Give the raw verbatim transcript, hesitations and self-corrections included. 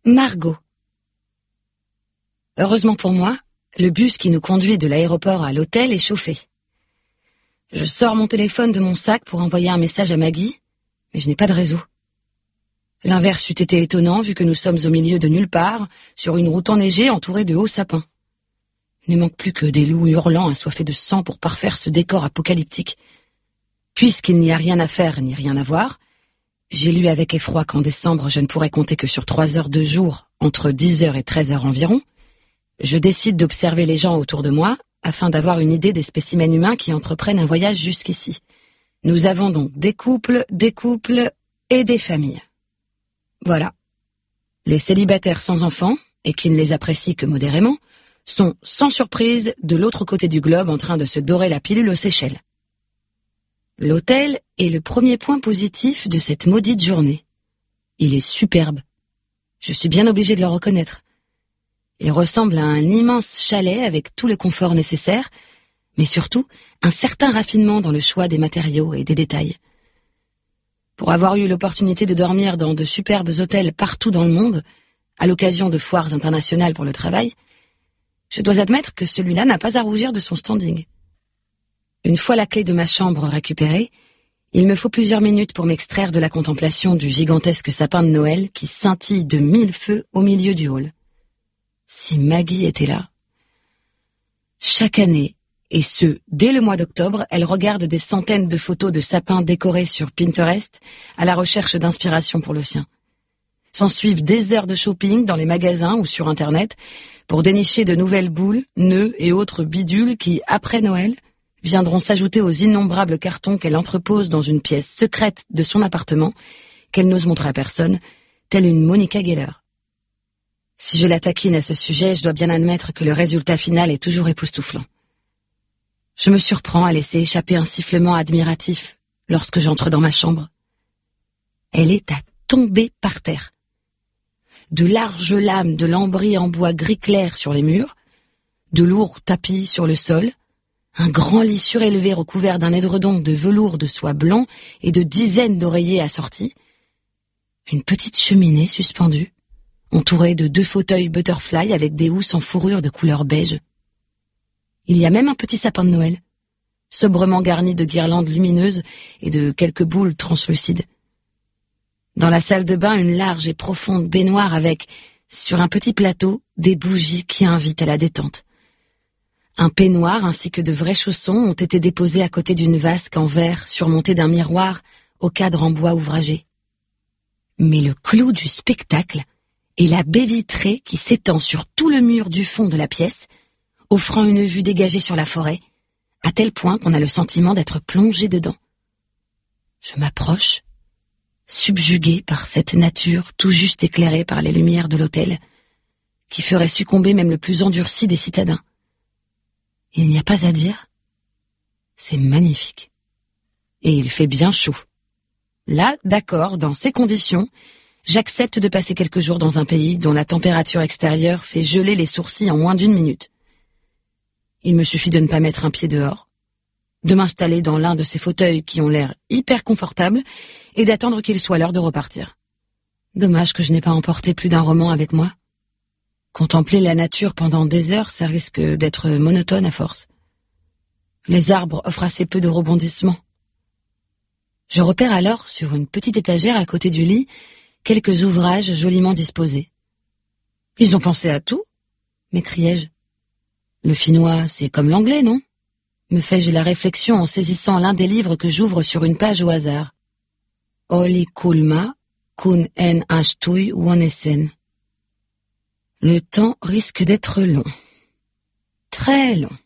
Margot. Heureusement pour moi, le bus qui nous conduit de l'aéroport à l'hôtel est chauffé. Je sors mon téléphone de mon sac pour envoyer un message à Maggie, mais je n'ai pas de réseau. L'inverse eût été étonnant vu que nous sommes au milieu de nulle part, sur une route enneigée entourée de hauts sapins. Il ne manque plus que des loups hurlants assoiffés de sang pour parfaire ce décor apocalyptique. Puisqu'il n'y a rien à faire ni rien à voir, j'ai lu avec effroi qu'en décembre je ne pourrais compter que sur trois heures de jour, entre dix heures et treize heures environ. Je décide d'observer les gens autour de moi, afin d'avoir une idée des spécimens humains qui entreprennent un voyage jusqu'ici. Nous avons donc des couples, des couples et des familles. Voilà. Les célibataires sans enfants, et qui ne les apprécient que modérément, sont sans surprise de l'autre côté du globe en train de se dorer la pilule aux Seychelles. L'hôtel est le premier point positif de cette maudite journée. Il est superbe. Je suis bien obligée de le reconnaître. Il ressemble à un immense chalet avec tout le confort nécessaire, mais surtout un certain raffinement dans le choix des matériaux et des détails. Pour avoir eu l'opportunité de dormir dans de superbes hôtels partout dans le monde, à l'occasion de foires internationales pour le travail, je dois admettre que celui-là n'a pas à rougir de son standing. Une fois la clé de ma chambre récupérée, il me faut plusieurs minutes pour m'extraire de la contemplation du gigantesque sapin de Noël qui scintille de mille feux au milieu du hall. Si Maggie était là. Chaque année, et ce, dès le mois d'octobre, elle regarde des centaines de photos de sapins décorés sur Pinterest à la recherche d'inspiration pour le sien. S'en suivent des heures de shopping dans les magasins ou sur Internet pour dénicher de nouvelles boules, nœuds et autres bidules qui, après Noël, viendront s'ajouter aux innombrables cartons qu'elle entrepose dans une pièce secrète de son appartement qu'elle n'ose montrer à personne, telle une Monica Geller. Si je la taquine à ce sujet, je dois bien admettre que le résultat final est toujours époustouflant. Je me surprends à laisser échapper un sifflement admiratif lorsque j'entre dans ma chambre. Elle est à tomber par terre. De larges lames de lambris en bois gris clair sur les murs, de lourds tapis sur le sol, un grand lit surélevé recouvert d'un édredon de velours de soie blanc et de dizaines d'oreillers assortis, une petite cheminée suspendue, entourée de deux fauteuils butterfly avec des housses en fourrure de couleur beige. Il y a même un petit sapin de Noël, sobrement garni de guirlandes lumineuses et de quelques boules translucides. Dans la salle de bain, une large et profonde baignoire avec, sur un petit plateau, des bougies qui invitent à la détente. Un peignoir ainsi que de vrais chaussons ont été déposés à côté d'une vasque en verre surmontée d'un miroir au cadre en bois ouvragé. Mais le clou du spectacle est la baie vitrée qui s'étend sur tout le mur du fond de la pièce, offrant une vue dégagée sur la forêt, à tel point qu'on a le sentiment d'être plongé dedans. Je m'approche, subjugué par cette nature tout juste éclairée par les lumières de l'hôtel, qui ferait succomber même le plus endurci des citadins. Il n'y a pas à dire, c'est magnifique. Et il fait bien chaud. Là, d'accord, dans ces conditions, j'accepte de passer quelques jours dans un pays dont la température extérieure fait geler les sourcils en moins d'une minute. Il me suffit de ne pas mettre un pied dehors, de m'installer dans l'un de ces fauteuils qui ont l'air hyper confortables et d'attendre qu'il soit l'heure de repartir. Dommage que je n'ai pas emporté plus d'un roman avec moi. Contempler la nature pendant des heures, ça risque d'être monotone à force. Les arbres offrent assez peu de rebondissements. Je repère alors, sur une petite étagère à côté du lit, quelques ouvrages joliment disposés. « Ils ont pensé à tout ?» m'écriai-je. « Le finnois, c'est comme l'anglais, non ?» me fais-je la réflexion en saisissant l'un des livres que j'ouvre sur une page au hasard. « Oli kulma kun en ashtui wonesen » Le temps risque d'être long. Très long.